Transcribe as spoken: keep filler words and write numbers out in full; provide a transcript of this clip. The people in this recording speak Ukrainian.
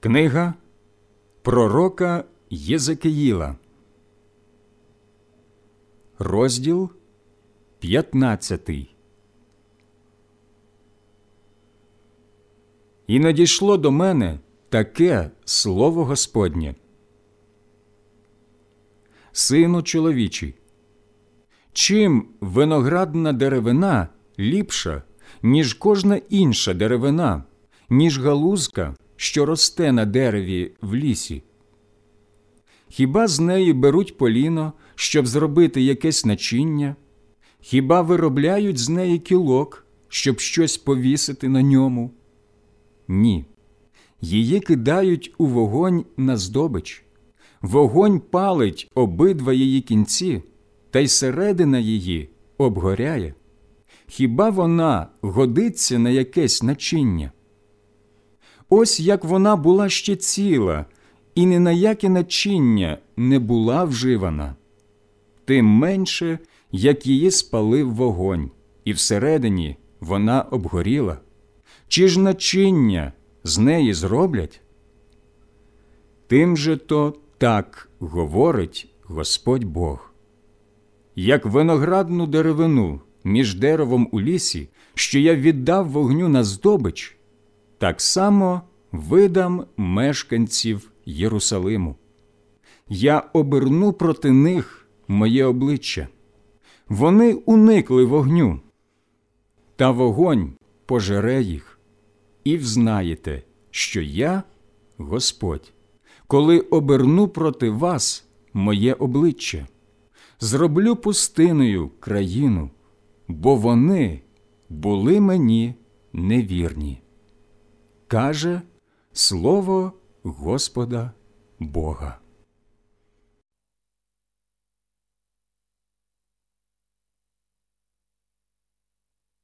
Книга пророка Єзекиїла, розділ п'ятнадцятий. І надійшло до мене таке слово Господнє: «Сину чоловічий, чим виноградна деревина ліпша, ніж кожна інша деревина, ніж галузка, що росте на дереві в лісі? Хіба з неї беруть поліно, щоб зробити якесь начиння? Хіба виробляють з неї кілок, щоб щось повісити на ньому? Ні. Її кидають у вогонь на здобич. Вогонь палить обидва її кінці, та й середина її обгоряє. Хіба вона годиться на якесь начиння? Ось як вона була ще ціла, і ні на яке начиння не була вживана, тим менше, як її спалив вогонь, і всередині вона обгоріла. Чи ж начиння з неї зроблять? Тим же то так говорить Господь Бог: як виноградну деревину між деревом у лісі, що я віддав вогню на здобич, так само видам мешканців Єрусалиму. Я оберну проти них моє обличчя. Вони уникли вогню, та вогонь пожере їх. І взнаєте, що я Господь, коли оберну проти вас моє обличчя. Зроблю пустиною країну, бо вони були мені невірні. Каже слово Господа Бога».